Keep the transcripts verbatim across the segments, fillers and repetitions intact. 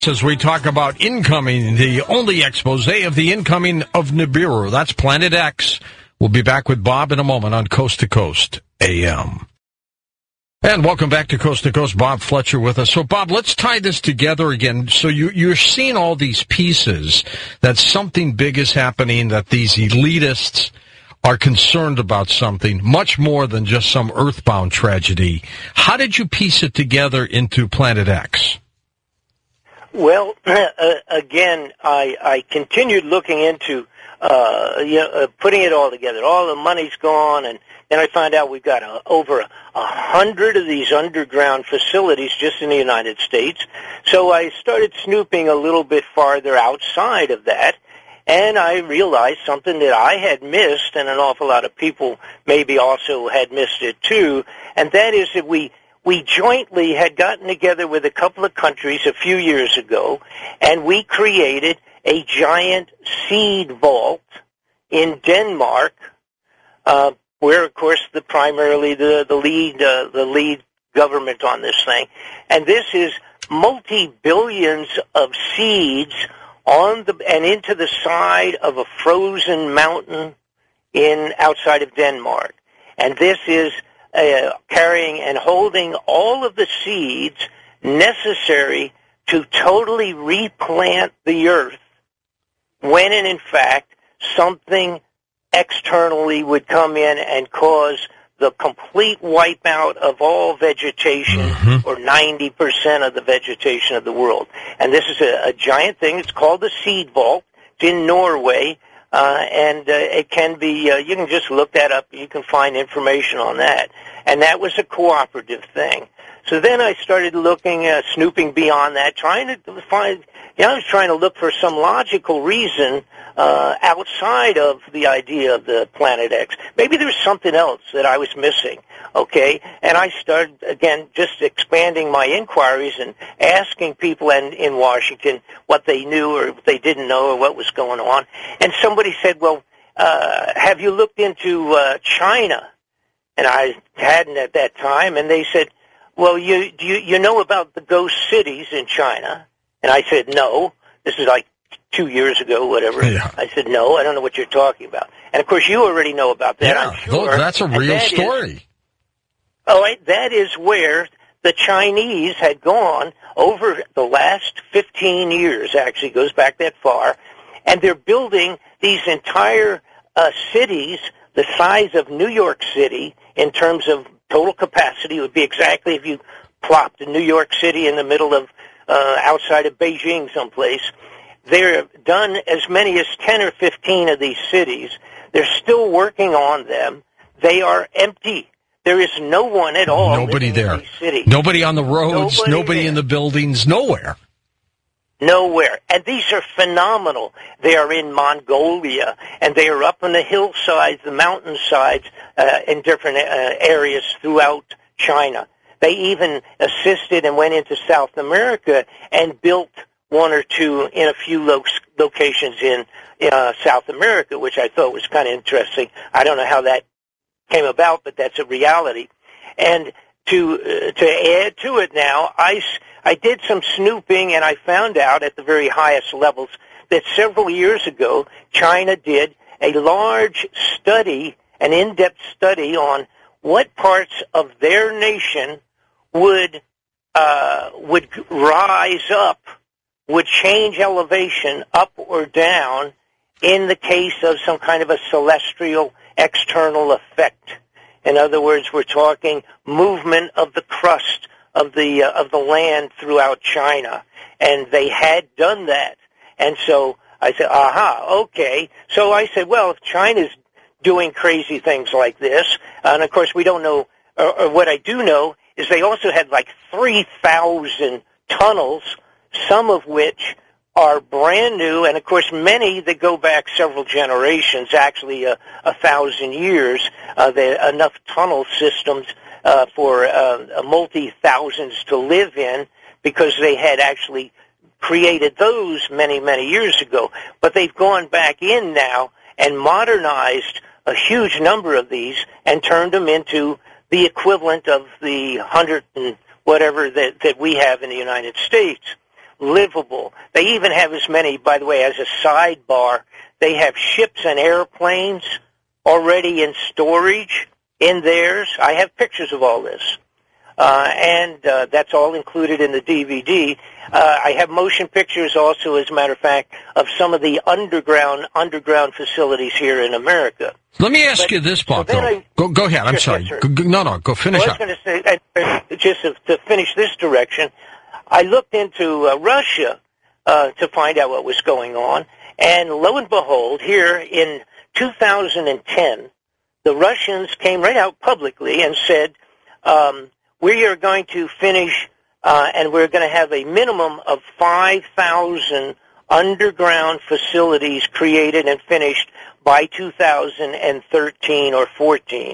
As we talk about incoming, the only expose of the incoming of Nibiru. That's Planet X. We'll be back with Bob in a moment on Coast to Coast A M. And welcome back to Coast to Coast. Bob Fletcher with us. So, Bob, let's tie this together again. So you, you're seeing all these pieces, that something big is happening, that these elitists are concerned about something much more than just some earthbound tragedy. How did you piece it together into Planet X? Well, uh, again, I, I continued looking into uh, you know, uh, putting it all together. All the money's gone, and then I find out we've got uh, over a, a hundred of these underground facilities just in the United States. So I started snooping a little bit farther outside of that, and I realized something that I had missed, and an awful lot of people maybe also had missed it too, and that is that we We jointly had gotten together with a couple of countries a few years ago, and we created a giant seed vault in Denmark, uh, where, of course, the primarily the the lead uh, the lead government on this thing, and this is multi-billions of seeds on the and into the side of a frozen mountain in outside of Denmark, and this is Uh, carrying and holding all of the seeds necessary to totally replant the earth when, and in fact, something externally would come in and cause the complete wipeout of all vegetation, mm-hmm. or ninety percent of the vegetation of the world. And this is a, a giant thing. It's called the Seed Vault. It's in Norway. Uh, and uh, it can be, uh, you can just look that up. You can find information on that. And that was a cooperative thing. So then I started looking, uh, snooping beyond that, trying to find, you know, I was trying to look for some logical reason uh, outside of the idea of the Planet X. Maybe there was something else that I was missing, okay? And I started, again, just expanding my inquiries and asking people in, in Washington what they knew or what they didn't know or what was going on. And somebody said, well, uh, have you looked into uh, China? And I hadn't at that time. And they said, well, you, do you, you know about the ghost cities in China? And I said, no. This is like two years ago, whatever. Yeah. I said, no, I don't know what you're talking about. And, of course, you already know about that, yeah, I'm sure. That's a real that story. Is, oh, right, that is where the Chinese had gone over the last fifteen years, actually, goes back that far, and they're building these entire uh, cities the size of New York City in terms of total capacity. It would be exactly if you plopped New York City in the middle of uh, outside of Beijing someplace. They're done as many as ten or fifteen of these cities. They're still working on them. They are empty. There is no one at all. Nobody there. In these cities. Nobody on the roads. Nobody, nobody in the buildings. Nowhere. Nowhere. And these are phenomenal. They are in Mongolia, and they are up on the hillsides, the mountainsides, uh, in different uh, areas throughout China. They even assisted and went into South America and built one or two in a few lo- locations in uh, South America, which I thought was kind of interesting. I don't know how that came about, but that's a reality. And to uh, to add to it now, I, I did some snooping, and I found out at the very highest levels that several years ago, China did a large study, an in-depth study on what parts of their nation would uh, would rise up, would change elevation up or down in the case of some kind of a celestial external effect. In other words, we're talking movement of the crust of the uh, of the land throughout China, and they had done that. And so I said, aha, okay. So I said, well, if China's doing crazy things like this, and of course we don't know, or, or what I do know is they also had like three thousand tunnels, some of which are brand new, and of course many that go back several generations, actually a, a thousand years. Uh, there are enough tunnel systems uh, for uh, multi-thousands to live in because they had actually created those many, many years ago. But they've gone back in now and modernized a huge number of these and turned them into the equivalent of the hundred and whatever that, that we have in the United States. livable. They even have as many, by the way, as a sidebar, they have ships and airplanes already in storage in theirs. I have pictures of all this. Uh, and uh, that's all included in the D V D. Uh, I have motion pictures also, as a matter of fact, of some of the underground underground facilities here in America. Let me ask but, you this, Paco. So I, go, go ahead. I'm sure, sorry. Sure. Go, go, no, no, go finish well, up. I was going to say, uh, just to, to finish this direction, I looked into uh, Russia uh, to find out what was going on, and lo and behold, here in two thousand ten, the Russians came right out publicly and said, um, we are going to finish, uh, and we're going to have a minimum of five thousand underground facilities created and finished by two thousand thirteen or fourteen.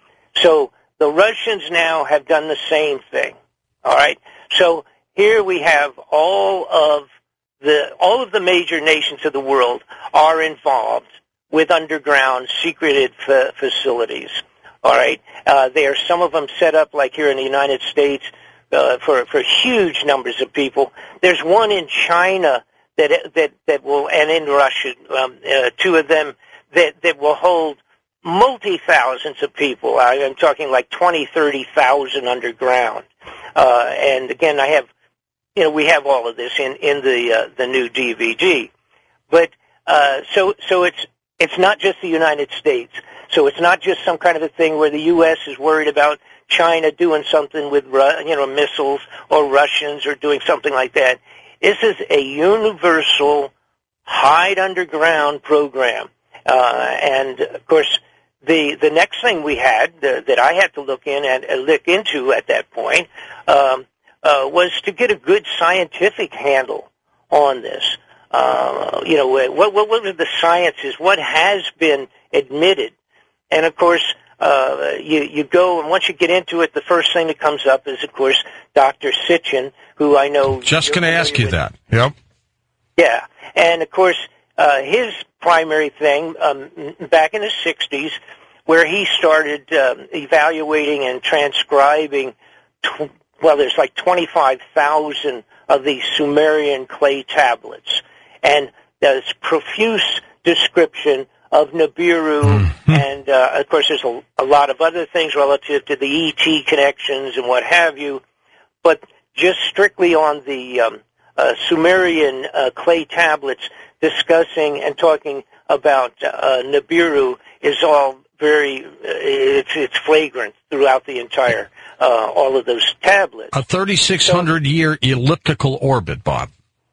So the Russians now have done the same thing. All right. So here we have all of the all of the major nations of the world are involved with underground secreted fa- facilities. All right, uh, there are some of them set up, like here in the United States, uh, for for huge numbers of people. There's one in China that that that will, and in Russia, um, uh, two of them that that will hold multi thousands of people. I, I'm talking like twenty, thirty thousand underground. Uh, and again, I have, you know, we have all of this in in the uh, the new D V D. But uh, so so it's it's not just the United States. So it's not just some kind of a thing where the U S is worried about China doing something with, you know, missiles or Russians or doing something like that. This is a universal hide underground program. Uh, and, of course, the the next thing we had uh, that I had to look in and uh, look into at that point um, uh, was to get a good scientific handle on this. Uh, you know, what, what, what are the sciences? What has been admitted? And, of course, uh, you, you go, and once you get into it, the first thing that comes up is, of course, Doctor Sitchin, who I know... Just going to ask you with. that. Yep. Yeah. And, of course, uh, his primary thing um, back in the sixties, where he started um, evaluating and transcribing, tw- well, there's like twenty-five thousand of these Sumerian clay tablets. And there's profuse description of Nibiru, mm-hmm. and, uh, of course, there's a, a lot of other things relative to the E T connections and what have you, but just strictly on the um, uh, Sumerian uh, clay tablets discussing and talking about uh, Nibiru is all very, uh, it's, it's flagrant throughout the entire, uh, all of those tablets. A thirty-six hundred year so, elliptical orbit, Bob.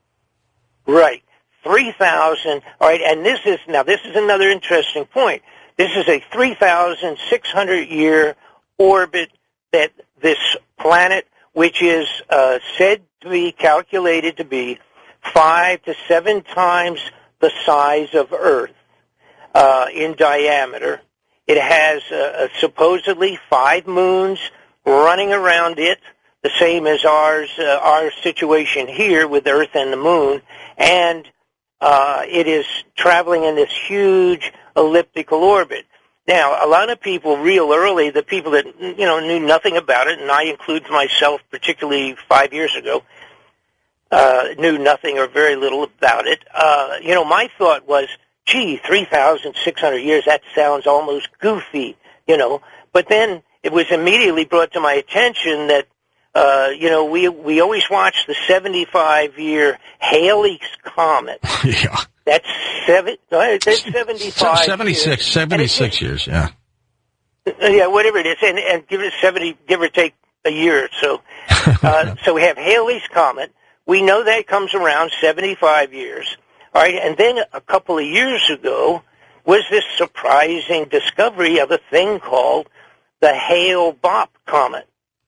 Right. three thousand, all right, and this is, now this is another interesting point. This is a three thousand six hundred year orbit that this planet, which is uh, said to be calculated to be five to seven times the size of Earth uh, in diameter. It has uh, supposedly five moons running around it, the same as ours, uh, our situation here with Earth and the moon, and Uh, it is traveling in this huge elliptical orbit. Now, a lot of people real early, the people that, you know, knew nothing about it, and I include myself, particularly five years ago, uh, knew nothing or very little about it. Uh, you know, my thought was, gee, three thousand six hundred years, that sounds almost goofy, you know. But then it was immediately brought to my attention that Uh, you know, we we always watch the seventy-five year Halley's Comet. Yeah. That's seven. That's seventy-five. Seventy-six. Years. Seventy-six it, years. Yeah. Yeah, whatever it is, and and give it seventy, give or take a year or so. Uh, so we have Halley's Comet. We know that comes around seventy-five years. All right, and then a couple of years ago was this surprising discovery of a thing called the Hale-Bopp Comet.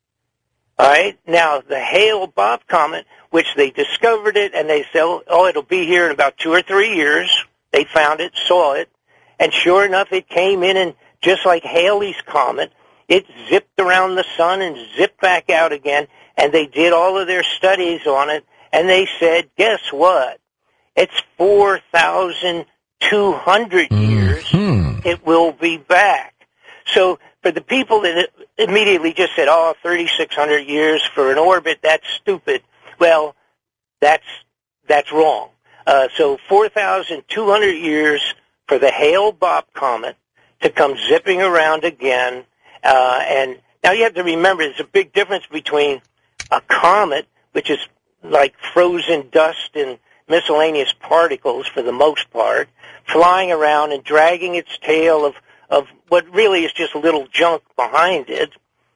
All right. Now, the Hale-Bopp Comet, which they discovered it, and they said, oh, it'll be here in about two or three years. They found it, saw it, and sure enough, it came in, and just like Halley's Comet, it zipped around the sun and zipped back out again, and they did all of their studies on it, and they said, guess what? It's four thousand two hundred years. Mm-hmm. It will be back. So for the people that immediately just said, oh, thirty-six hundred years for an orbit, that's stupid. Well, That's that's wrong. Uh, so four thousand two hundred years for the Hale-Bopp comet to come zipping around again. Uh, and now you have to remember there's a big difference between a comet, which is like frozen dust and miscellaneous particles for the most part, flying around and dragging its tail of, of what really is just little junk behind it.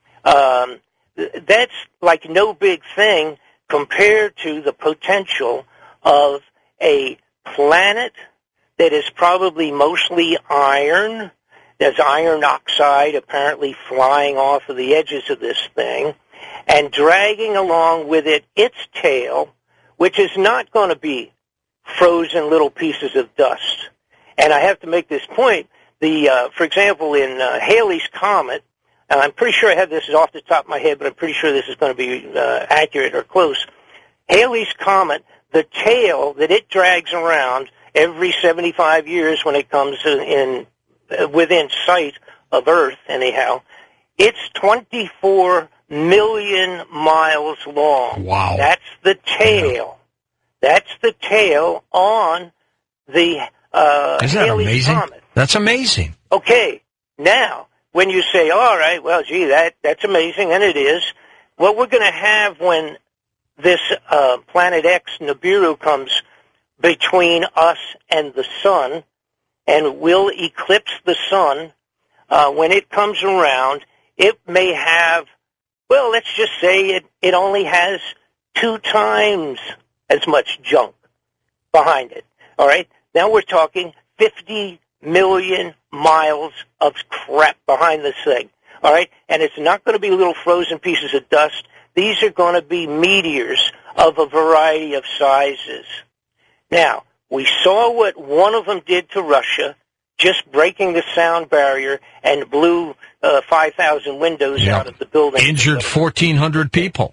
Um, that's like no big thing compared to the potential of a planet that is probably mostly iron. There's iron oxide apparently flying off of the edges of this thing and dragging along with it its tail, which is not going to be frozen little pieces of dust. And I have to make this point. The, uh, for example, in uh, Halley's Comet, and I'm pretty sure I have this off the top of my head, but I'm pretty sure this is going to be uh, accurate or close. Halley's Comet, the tail that it drags around every seventy-five years when it comes in, in uh, within sight of Earth, anyhow, it's twenty-four million miles long. Wow. That's the tail. Yeah. That's the tail on the uh, Isn't that Halley's amazing? Comet. That's amazing. Okay, now, when you say, all right, well, gee, that that's amazing, and it is, what we're going to have when this uh, Planet X Nibiru comes between us and the sun and will eclipse the sun, uh, when it comes around, it may have, well, let's just say it, it only has two times as much junk behind it. All right? Now we're talking fifty million miles of crap behind this thing. All right? And it's not going to be little frozen pieces of dust. These are going to be meteors of a variety of sizes. Now, we saw what one of them did to Russia, just breaking the sound barrier and blew uh, five thousand windows Yep. out of the building. Injured fourteen hundred people.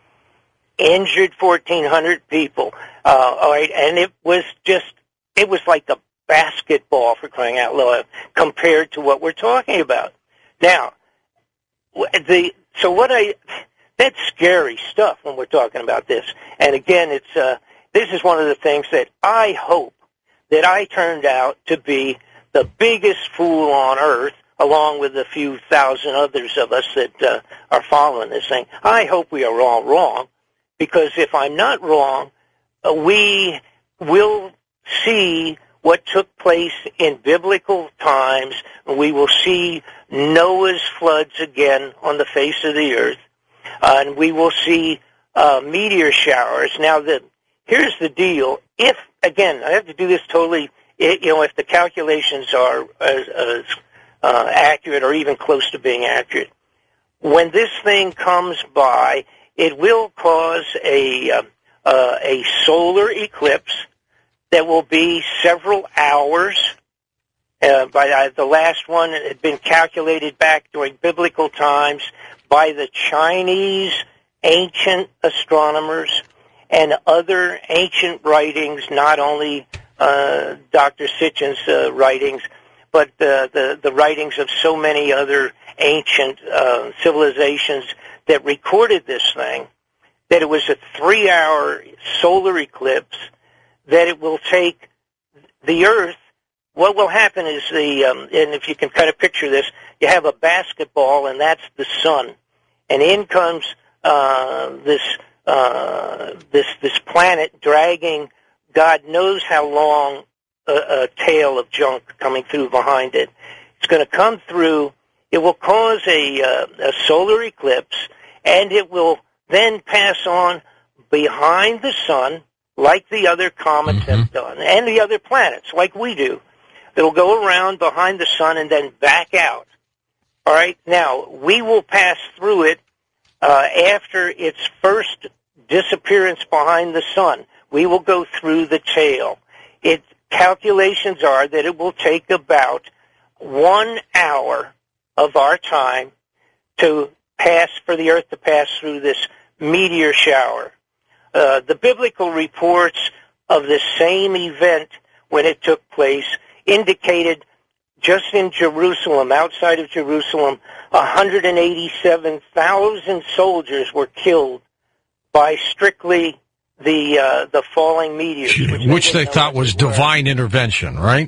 Injured fourteen hundred people. Uh, all right, and it was just, it was like a basketball, for crying out loud, compared to what we're talking about. Now, the so what I, that's scary stuff when we're talking about this. And again, it's uh, this is one of the things that I hope that I turned out to be the biggest fool on earth, along with a few thousand others of us that uh, are following this thing. I hope we are all wrong, because if I'm not wrong, uh, we will see what took place in biblical times. We will see Noah's floods again on the face of the earth, uh, and we will see uh, meteor showers. Now, the, here's the deal. If, again, I have to do this totally, you know, if the calculations are as, as uh, accurate or even close to being accurate, when this thing comes by, it will cause a uh, uh, a solar eclipse that will be several hours. Uh, by uh, the last one had been calculated back during biblical times by the Chinese ancient astronomers and other ancient writings, not only uh, Doctor Sitchin's uh, writings, but uh, the, the writings of so many other ancient uh, civilizations that recorded this thing, that it was a three-hour solar eclipse, that it will take the Earth. What will happen is the, um, and if you can kind of picture this, you have a basketball, and that's the sun, and in comes uh, this uh, this this planet dragging God knows how long a, a tail of junk coming through behind it. It's going to come through. It will cause a, uh, a solar eclipse, and it will then pass on behind the sun, like the other comets mm-hmm. have done, and the other planets, like we do. It'll go around behind the sun and then back out. All right? Now, we will pass through it uh, after its first disappearance behind the sun. We will go through the tail. Its calculations are that it will take about one hour of our time to pass, for the Earth to pass through this meteor shower. Uh, the biblical reports of the same event when it took place indicated just in Jerusalem, outside of Jerusalem, one hundred eighty-seven thousand soldiers were killed by strictly the uh, the falling meteors, which, which they, they thought was divine intervention, right?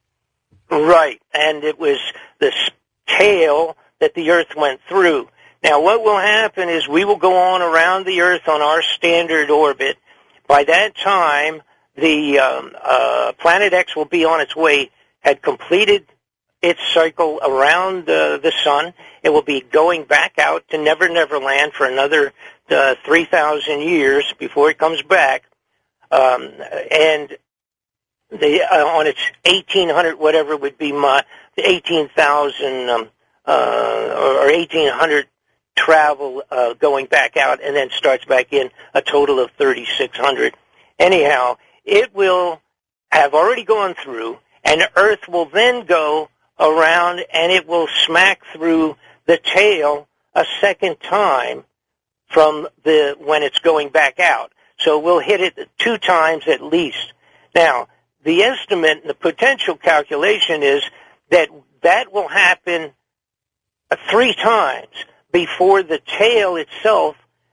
Right, and it was the tail that the Earth went through. Now, what will happen is we will go on around the Earth on our standard orbit. By that time, the um, uh, Planet X will be on its way, had completed its cycle around uh, the sun. It will be going back out to Never Never Land for another uh, three thousand years before it comes back. Um, and the, uh, on its eighteen hundred, whatever would be my, eighteen thousand um, uh, or eighteen hundred travel uh, going back out and then starts back in, a total of thirty-six hundred. Anyhow, it will have already gone through, and Earth will then go around and it will smack through the tail a second time from the when it's going back out. So we'll hit it two times at least. Now, the estimate, the potential calculation is that that will happen three times before the tail itself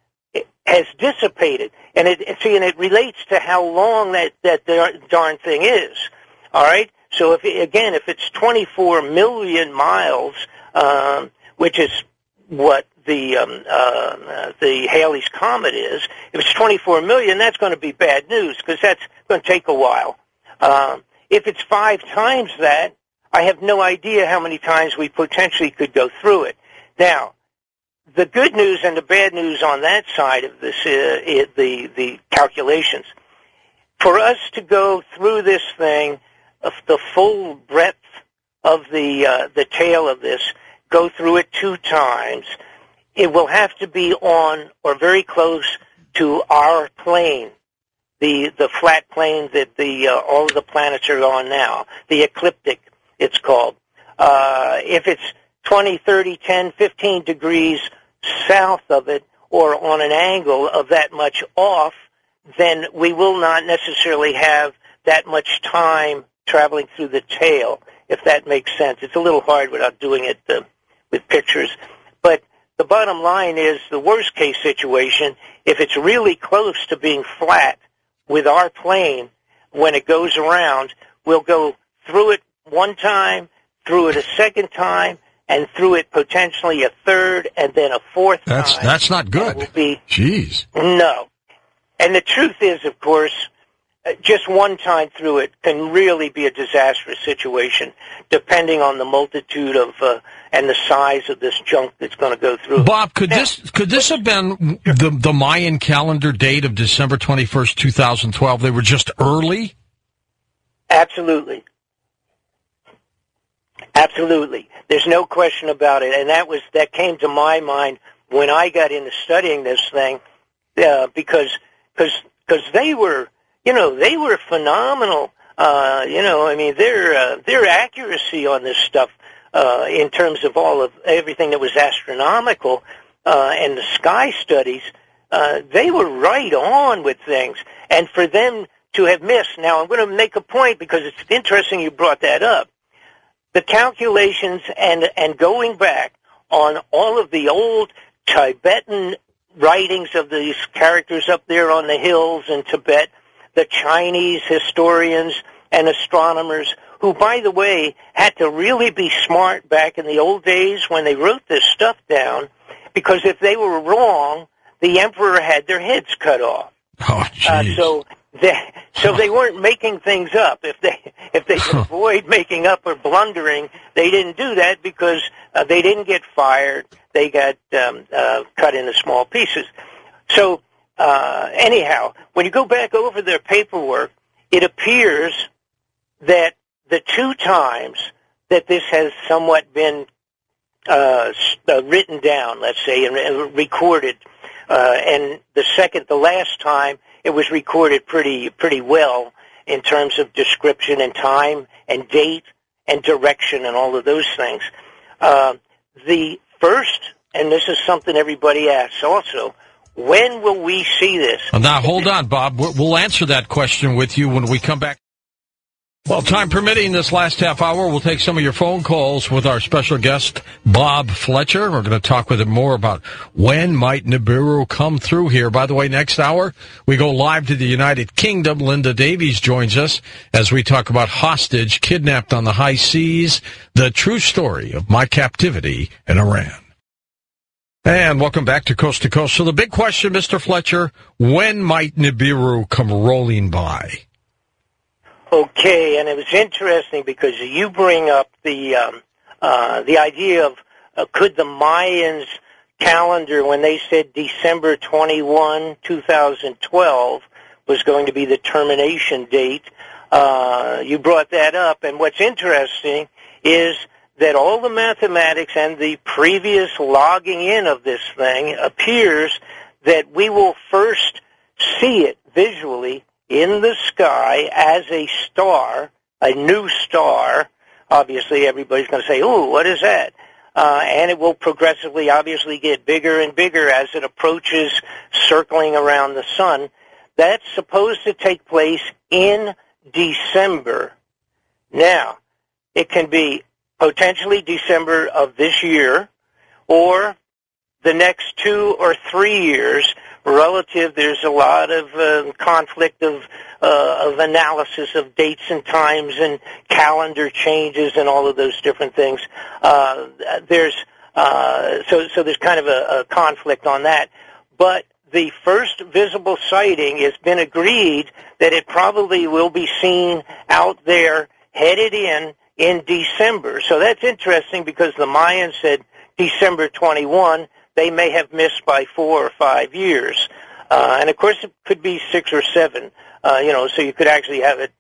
has dissipated. And it, see, and it relates to how long that, that darn thing is. All right? So if, again, if it's twenty-four million miles, um, which is what the, um, uh, the Halley's Comet is, if it's twenty-four million, that's going to be bad news because that's going to take a while. Um, if it's five times that, I have no idea how many times we potentially could go through it. Now, the good news and the bad news on that side of this, uh, it, the the calculations, for us to go through this thing, uh, the full breadth of the uh, the tail of this, go through it two times, it will have to be on or very close to our plane. The the flat plane that the uh, all of the planets are on now, the ecliptic, it's called. Uh, if it's twenty, thirty, ten, fifteen degrees south of it or on an angle of that much off, then we will not necessarily have that much time traveling through the tail, if that makes sense. It's a little hard without doing it uh, with pictures. But the bottom line is the worst case situation, if it's really close to being flat with our plane, when it goes around, we'll go through it one time, through it a second time, and through it potentially a third and then a fourth that's, time. That's not good. Will be, Jeez. No. And the truth is, of course, just one time through it can really be a disastrous situation, depending on the multitude of uh, and the size of this junk that's going to go through. Bob, could now, this could this have been the the Mayan calendar date of December twenty-first, two thousand twelve? They were just early? Absolutely. Absolutely. There's no question about it. And that was that came to my mind when I got into studying this thing, uh, because cause, cause they were, you know, they were phenomenal. Uh, you know, I mean, their uh, their accuracy on this stuff uh, in terms of all of everything that was astronomical uh, and the sky studies, uh, they were right on with things. And for them to have missed, now I'm going to make a point because it's interesting you brought that up. The calculations and and going back on all of the old Tibetan writings of these characters up there on the hills in Tibet, the Chinese historians and astronomers who, by the way, had to really be smart back in the old days when they wrote this stuff down, because if they were wrong, the emperor had their heads cut off. Oh, uh, so they, so they weren't making things up. If they if they could avoid making up or blundering, they didn't do that because uh, they didn't get fired. They got um, uh, cut into small pieces. So uh, anyhow, when you go back over their paperwork, it appears that the two times that this has somewhat been uh, uh, written down, let's say, and, and recorded, uh, and the second, the last time, it was recorded pretty pretty well in terms of description and time and date and direction and all of those things. Uh, the first, and this is something everybody asks also, when will we see this? Now, hold on, Bob. We'll answer that question with you when we come back. Well, time permitting, this last half hour, we'll take some of your phone calls with our special guest, Bob Fletcher. We're going to talk with him more about when might Nibiru come through here. By the way, next hour, we go live to the United Kingdom. Linda Davies joins us as we talk about hostage kidnapped on the high seas, the true story of my captivity in Iran. And welcome back to Coast to Coast. So the big question, Mister Fletcher, when might Nibiru come rolling by? Okay, and it was interesting because you bring up the um, uh, the idea of uh, could the Mayans calendar, when they said December twenty-first, twenty twelve was going to be the termination date, uh, you brought that up, and what's interesting is that all the mathematics and the previous logging in of this thing appears that we will first see it visually in the sky as a star, a new star. Obviously, everybody's going to say, ooh, what is that? Uh, and it will progressively, obviously, get bigger and bigger as it approaches circling around the sun. That's supposed to take place in December. Now, it can be potentially December of this year or the next two or three years. Relative, there's a lot of uh, conflict of uh, of analysis of dates and times and calendar changes and all of those different things. Uh, there's uh, so so there's kind of a, a conflict on that. But the first visible sighting has been agreed that it probably will be seen out there, headed in in December. So that's interesting because the Mayans said December twenty-first. They may have missed by four or five years. Uh, and, of course, it could be six or seven, uh, you know, so you could actually have it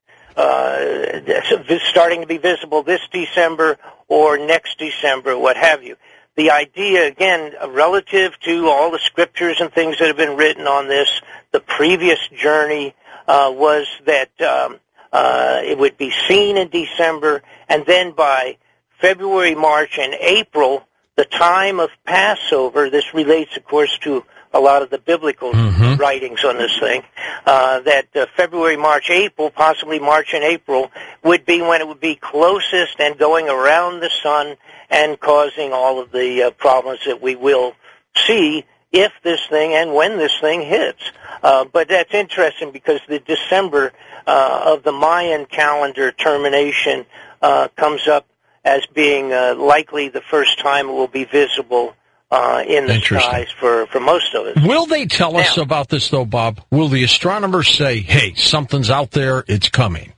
uh, starting to be visible this December or next December, what have you. The idea, again, relative to all the scriptures and things that have been written on this, the previous journey uh, was that um, uh, it would be seen in December, and then by February, March, and April, the time of Passover, this relates, of course, to a lot of the biblical mm-hmm. writings on this thing, uh, that uh, February, March, April, possibly March and April, would be when it would be closest and going around the sun and causing all of the uh, problems that we will see if this thing and when this thing hits. Uh, but that's interesting because the December uh, of the Mayan calendar termination uh, comes up as being uh, likely the first time it will be visible uh, in the skies for, for most of us. Will they tell now, us about this, though, Bob? Will the astronomers say, hey, something's out there, it's coming?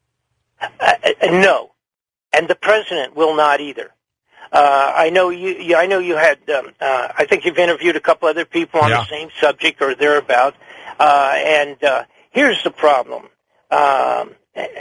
Uh, no, and the president will not either. Uh, I know you, you. I know you had. Um, uh, I think you've interviewed a couple other people on yeah. the same subject or thereabout. Uh, and uh, here's the problem. Um,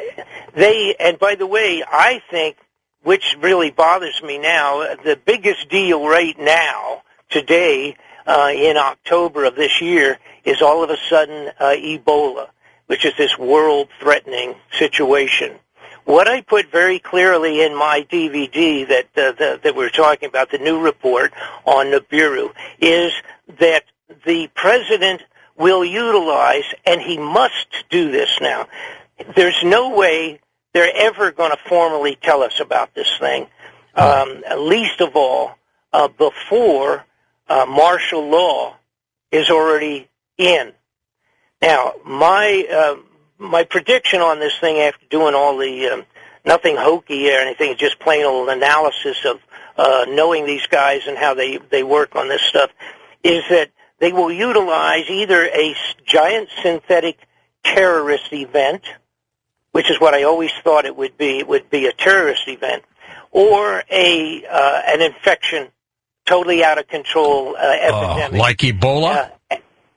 they. And by the way, I think, which really bothers me now, the biggest deal right now, today, uh, in October of this year, is all of a sudden uh, Ebola, which is this world-threatening situation. What I put very clearly in my D V D that uh, the, that we're talking about, the new report on Nibiru, is that the president will utilize, and he must do this now. There's no way they're ever going to formally tell us about this thing, um, least of all uh, before uh, martial law is already in. Now, my uh, my prediction on this thing, after doing all the um, nothing hokey or anything, just plain old analysis of uh, knowing these guys and how they they work on this stuff, is that they will utilize either a giant synthetic terrorist event, which is what I always thought it would be. It would be a terrorist event, or a uh, an infection, totally out of control uh, epidemic, uh, like Ebola. Uh,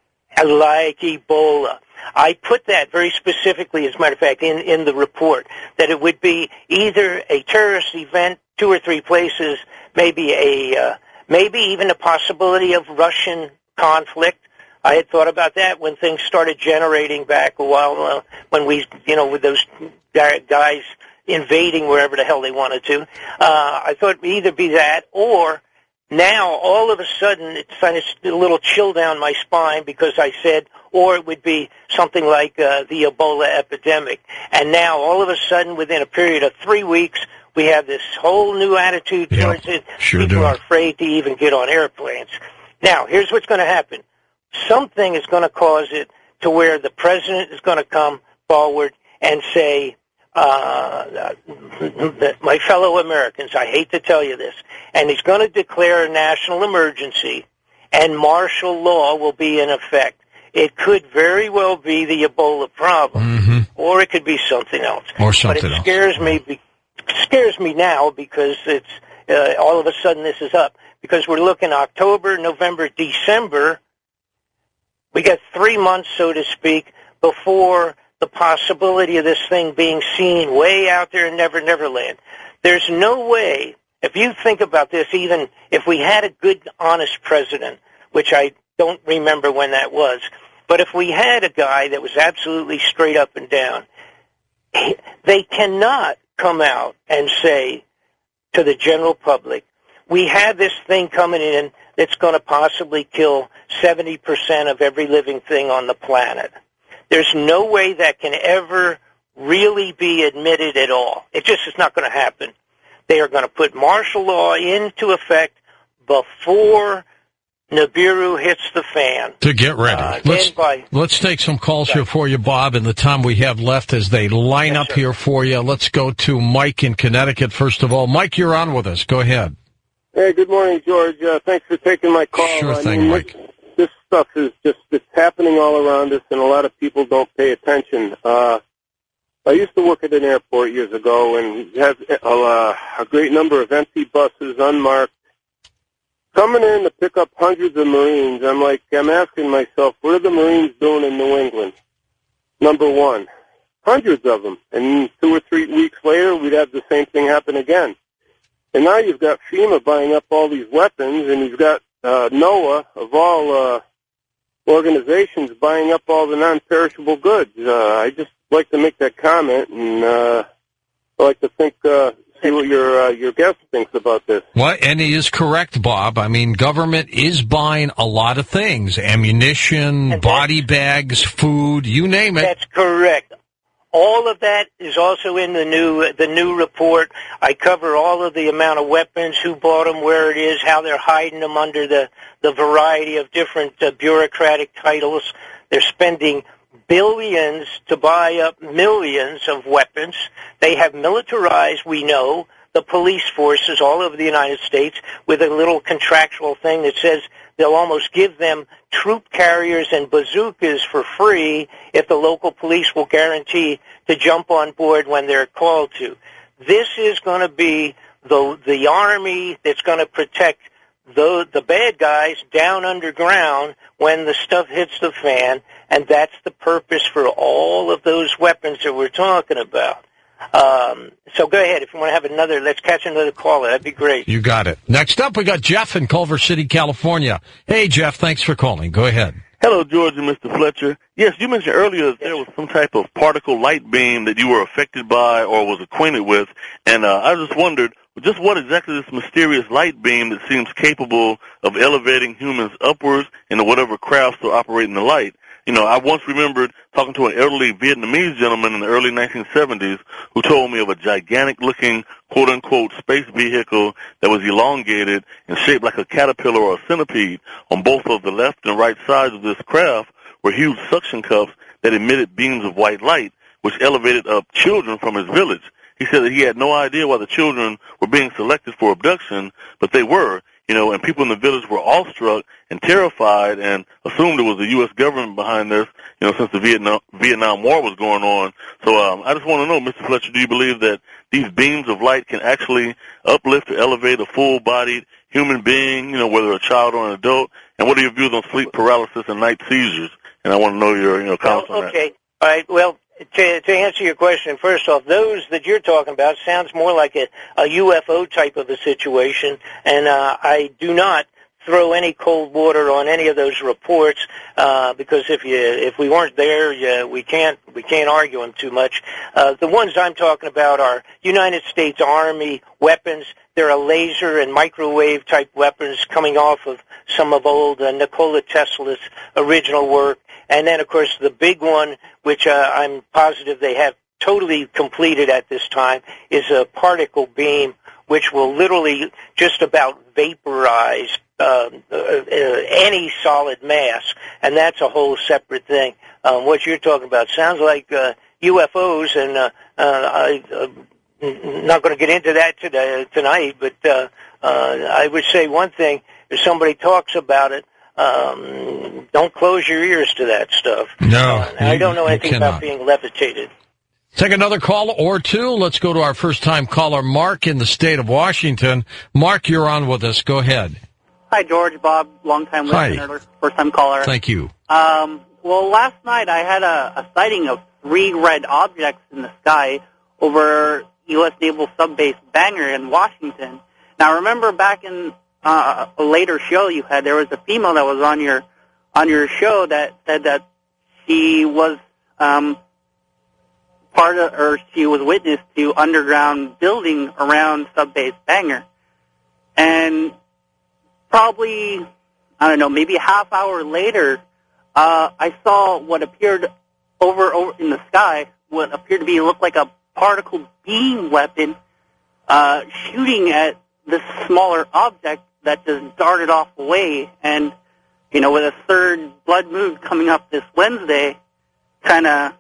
like Ebola. I put that very specifically, as a matter of fact, in, in the report, that it would be either a terrorist event, two or three places, maybe a uh, maybe even a possibility of Russian conflict. I had thought about that when things started generating back a while, uh, when we, you know, with those guys invading wherever the hell they wanted to. Uh, I thought it would either be that or Now, all of a sudden, it's kind of a little chill down my spine because I said, or it would be something like uh, the Ebola epidemic. And now, all of a sudden, within a period of three weeks, we have this whole new attitude yep, towards it. Sure People do. are afraid to even get on airplanes. Now, here's what's going to happen. Something is going to cause it to where the president is going to come forward and say, uh, my fellow Americans, I hate to tell you this, and he's going to declare a national emergency, and martial law will be in effect. It could very well be the Ebola problem, mm-hmm. or it could be something else. Or something but it else. scares me. Be- scares me now because it's uh, all of a sudden this is up. Because we're looking October, November, December. We got three months, so to speak, before the possibility of this thing being seen way out there in Never Never Land. There's no way, if you think about this, even if we had a good, honest president, which I don't remember when that was, but if we had a guy that was absolutely straight up and down, they cannot come out and say to the general public, we have this thing coming in that's going to possibly kill seventy percent of every living thing on the planet. There's no way that can ever really be admitted at all. It just is not going to happen. They are going to put martial law into effect before Nibiru hits the fan. To get ready. Uh, let's, by, let's take some calls here for you, Bob, in the time we have left as they line yes, up sir. here for you. Let's go to Mike in Connecticut first of all. Mike, you're on with us. Go ahead. Hey, good morning, George. Uh, thanks for taking my call. Sure I thing, mean, Mike. This, this stuff is just, it's happening all around us, and a lot of people don't pay attention. Uh, I used to work at an airport years ago, and we had uh, a great number of empty buses, unmarked, coming in to pick up hundreds of Marines. I'm like, I'm asking myself, what are the Marines doing in New England? Number one, hundreds of them. And two or three weeks later, we'd have the same thing happen again. And now you've got FEMA buying up all these weapons, and you've got uh, NOAA, of all uh, organizations, buying up all the non-perishable goods. Uh, I just like to make that comment, and uh, I like to think, uh, see what your uh, your guest thinks about this. Well, and he is correct, Bob. I mean, government is buying a lot of things: ammunition, body bags, food, you name it. That's correct. All of that is also in the new the new report. I cover all of the amount of weapons, who bought them, where it is, how they're hiding them under the, the variety of different uh, bureaucratic titles. They're spending billions to buy up millions of weapons. They have militarized, we know, the police forces all over the United States with a little contractual thing that says they'll almost give them troop carriers and bazookas for free if the local police will guarantee to jump on board when they're called to. This is going to be the the army that's going to protect the the bad guys down underground when the stuff hits the fan, and that's the purpose for all of those weapons that we're talking about. Um, so go ahead. If you want to have another, let's catch another caller. That'd be great. You got it. Next up, we got Jeff in Culver City, California. Hey, Jeff, thanks for calling. Go ahead. Hello, George and Mister Fletcher. Yes, you mentioned earlier that there was some type of particle light beam that you were affected by or was acquainted with, and uh, I just wondered just what exactly this mysterious light beam that seems capable of elevating humans upwards into whatever crafts are operating the light. You know, I once remembered talking to an elderly Vietnamese gentleman in the early nineteen seventies who told me of a gigantic-looking, quote-unquote, space vehicle that was elongated and shaped like a caterpillar or a centipede. On both of the left and right sides of this craft were huge suction cups that emitted beams of white light, which elevated up children from his village. He said that he had no idea why the children were being selected for abduction, but they were. You know, and people in the village were awestruck and terrified and assumed it was the U S government behind this, you know, since the Vietnam, Vietnam War was going on. So um, I just want to know, Mister Fletcher, do you believe that these beams of light can actually uplift or elevate a full-bodied human being, you know, whether a child or an adult? And what are your views on sleep paralysis and night seizures? And I want to know your, you know, comments well, on okay. that. Okay. All right. Well, To, to answer your question, first off, those that you're talking about sounds more like a, a U F O type of a situation, and uh, I do not throw any cold water on any of those reports uh, because if you if we weren't there, yeah, we can't we can't argue them too much. Uh, the ones I'm talking about are United States Army weapons. There are laser and microwave type weapons coming off of some of old uh, Nikola Tesla's original work, and then of course the big one, which uh, I'm positive they have totally completed at this time, is a particle beam, which will literally just about vaporize uh, uh, uh, any solid mass, and that's a whole separate thing. Um, what you're talking about sounds like uh, U F Os, and uh, uh, I, uh, not going to get into that today, tonight, but uh, uh, I would say one thing, if somebody talks about it, um, don't close your ears to that stuff. No. Uh, I don't know anything cannot. about being levitated. Take another call or two. Let's go to our first-time caller, Mark, in the state of Washington. Mark, you're on with us. Go ahead. Hi, George, Bob, long-time listener, Hi. first-time caller. Thank you. Um, well, last night I had a, a sighting of three red objects in the sky over U S Naval Subbase Bangor in Washington. Now, remember back in uh, a later show you had, there was a female that was on your on your show that said that she was um, part of, or she was witness to underground building around Subbase Bangor, and probably, I don't know, maybe a half hour later, uh, I saw what appeared over over in the sky, what appeared to be looked like a particle beam weapon uh, shooting at this smaller object that just darted off away. And, you know, with a third blood moon coming up this Wednesday, kind of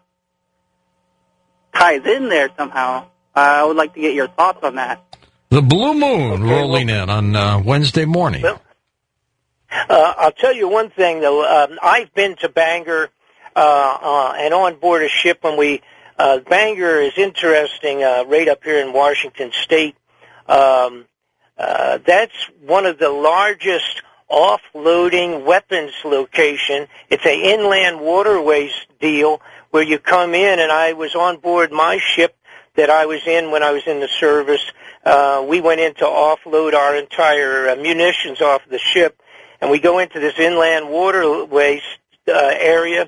ties in there somehow. Uh, I would like to get your thoughts on that. The blue moon Okay, rolling well, in on uh, Wednesday morning. Well, uh, I'll tell you one thing, though. Um, I've been to Bangor uh, uh, and on board a ship when we Uh, Bangor is interesting, uh, right up here in Washington State. Um, uh, that's one of the largest offloading weapons location. It's an inland waterways deal where you come in, and I was on board my ship that I was in when I was in the service. Uh, we went in to offload our entire uh, munitions off the ship, and we go into this inland waterways uh, area,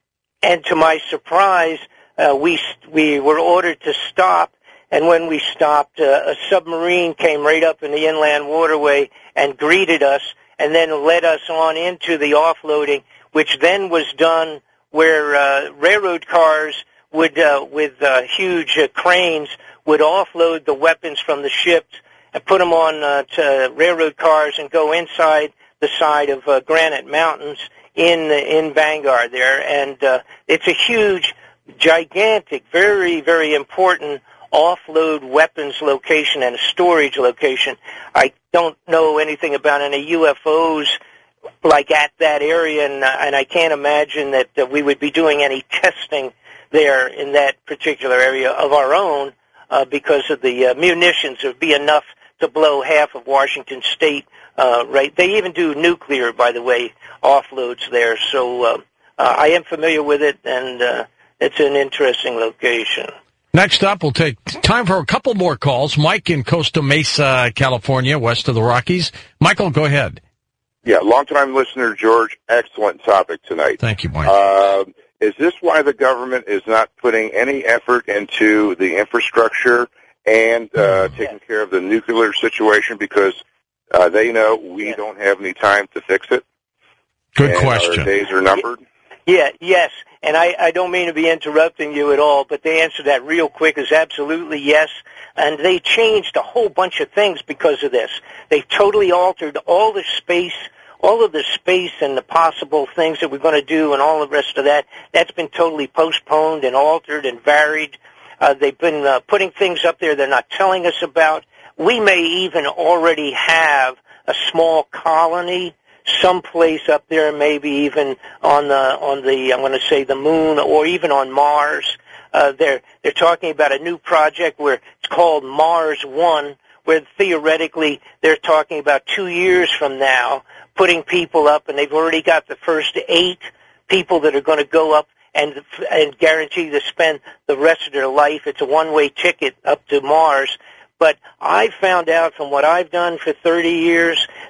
and to my surprise, Uh, we we were ordered to stop, and when we stopped, uh, a submarine came right up in the inland waterway and greeted us, and then led us on into the offloading, which then was done where uh, railroad cars would, uh, with uh, huge uh, cranes, would offload the weapons from the ships and put them on uh, to railroad cars and go inside the side of uh, Granite Mountains in in Bangor there, and uh, it's a huge, gigantic, very, very important offload weapons location and a storage location. I don't know anything about any U F Os like at that area, and, uh, and I can't imagine that uh, we would be doing any testing there in that particular area of our own uh, because of the uh, munitions. It would be enough to blow half of Washington State, uh, right? They even do nuclear, by the way, offloads there. So uh, uh, I am familiar with it, and uh, it's an interesting location. Next up, we'll take time for a couple more calls. Mike in Costa Mesa, California, west of the Rockies. Michael, go ahead. Yeah, long-time listener, George. Excellent topic tonight. Thank you, Mike. Uh, is this why the government is not putting any effort into the infrastructure and uh, taking care of the nuclear situation because uh, they know we yeah. don't have any time to fix it? Good and question. Our days are numbered? Yeah, yes, and I, I don't mean to be interrupting you at all, but the answer to that real quick is absolutely yes, and they changed a whole bunch of things because of this. They've totally altered all the space, all of the space and the possible things that we're going to do and all the rest of that. That's been totally postponed and altered and varied. Uh, they've been uh, putting things up there they're not telling us about. We may even already have a small colony someplace up there, maybe even on the on the I'm going to say the moon, or even on Mars. Uh, they're they're talking about a new project where it's called Mars One, where theoretically they're talking about two years from now putting people up, and they've already got the first eight people that are going to go up and and guarantee to spend the rest of their life. It's a one-way ticket up to Mars. But I found out from what I've done for thirty years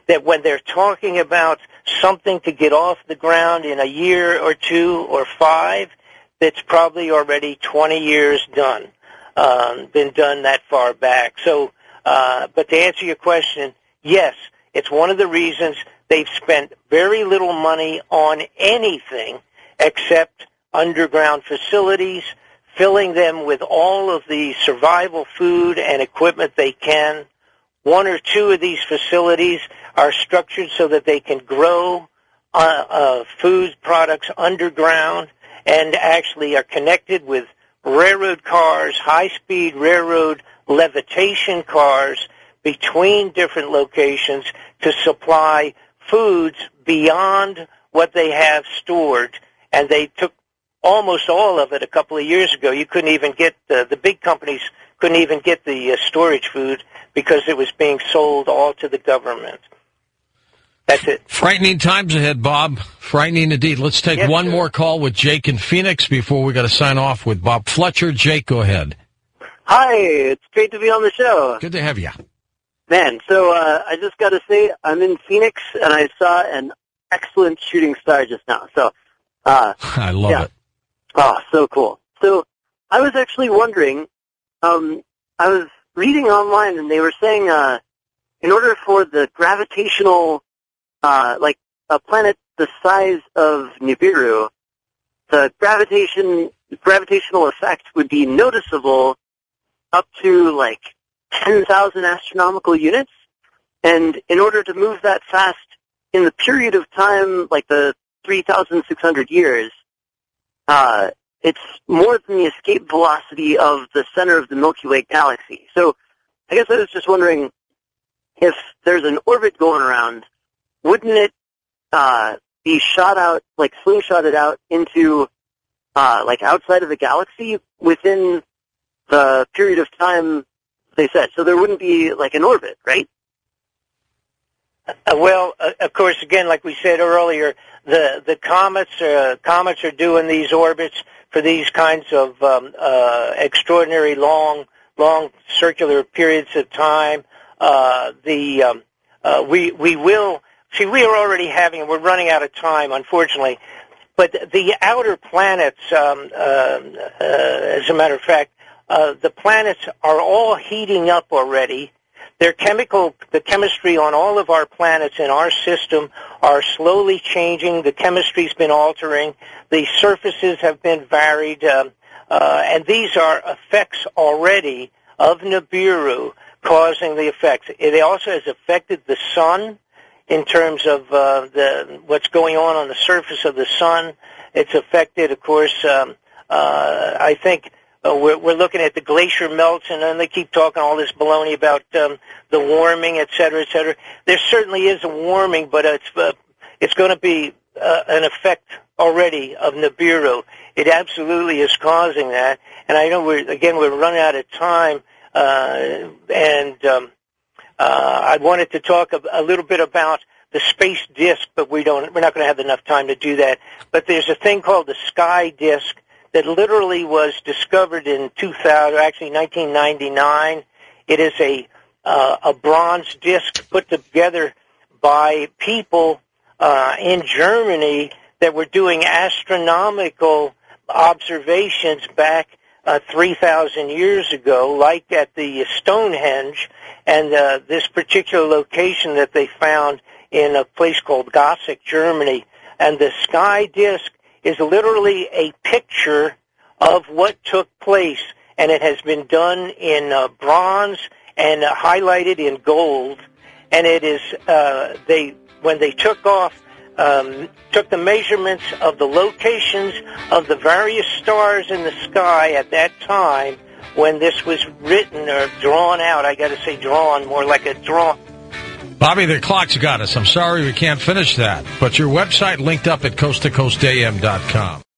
that when they're talking about something to get off the ground in a year or two or five, that's probably already twenty years done, um, been done that far back. So, uh, but to answer your question, yes, it's one of the reasons they've spent very little money on anything except underground facilities, filling them with all of the survival food and equipment they can. One or two of these facilities are structured so that they can grow uh, uh, food products underground and actually are connected with railroad cars, high-speed railroad levitation cars between different locations to supply foods beyond what they have stored. And they took almost all of it a couple of years ago. You couldn't even get, the, the big companies couldn't even get the uh, storage food because it was being sold all to the government. That's it. Frightening times ahead, Bob. Frightening indeed. Let's take yes, one sir. more call with Jake in Phoenix before we got to sign off with Bob Fletcher. Jake, go ahead. Hi, it's great to be on the show. Good to have you. Man, so uh, I just got to say, I'm in Phoenix, and I saw an excellent shooting star just now. So, uh, I love yeah. it. Oh, so cool. So I was actually wondering, um, I was reading online, and they were saying uh, in order for the gravitational, uh, like a planet the size of Nibiru, the gravitation gravitational effect would be noticeable up to like ten thousand astronomical units. And in order to move that fast in the period of time, like the three thousand six hundred years, uh, it's more than the escape velocity of the center of the Milky Way galaxy. So I guess I was just wondering, if there's an orbit going around, wouldn't it uh, be shot out, like slingshotted out into, uh, like outside of the galaxy within the period of time they said? So there wouldn't be like an orbit, right? Uh, well, uh, of course, again, like we said earlier, the the comets uh, comets are doing these orbits for these kinds of um, uh, extraordinary long long circular periods of time. Uh, the um, uh, we we will see. We are already having. We're running out of time, unfortunately. But the outer planets, um, uh, uh, as a matter of fact, uh, the planets are all heating up already. Their chemical, the chemistry on all of our planets in our system are slowly changing. The chemistry's been altering. The surfaces have been varied, um, uh, and these are effects already of Nibiru causing the effects. It also has affected the sun in terms of uh, the what's going on on the surface of the sun. It's affected, of course. Um, uh, I think. Uh, we're, we're looking at the glacier melts, and then they keep talking all this baloney about um, the warming, et cetera, et cetera. There certainly is a warming, but it's uh, it's going to be uh, an effect already of Nibiru. It absolutely is causing that. And I know we're again we're running out of time, uh, and um, uh, I wanted to talk a, a little bit about the space disk, but we don't. We're not going to have enough time to do that. But there's a thing called the sky disk that literally was discovered in two thousand, actually nineteen ninety-nine. It is a uh, a bronze disc put together by people uh, in Germany that were doing astronomical observations back uh, three thousand years ago, like at the Stonehenge, and uh, this particular location that they found in a place called Gossach, Germany. And the sky disk is literally a picture of what took place, and it has been done in uh, bronze and uh, highlighted in gold. And it is uh, they when they took off, um, took the measurements of the locations of the various stars in the sky at that time when this was written or drawn out. I got to say drawn, more like a draw. Bobby, the clock's got us. I'm sorry we can't finish that, but your website linked up at coast to coast a m dot com.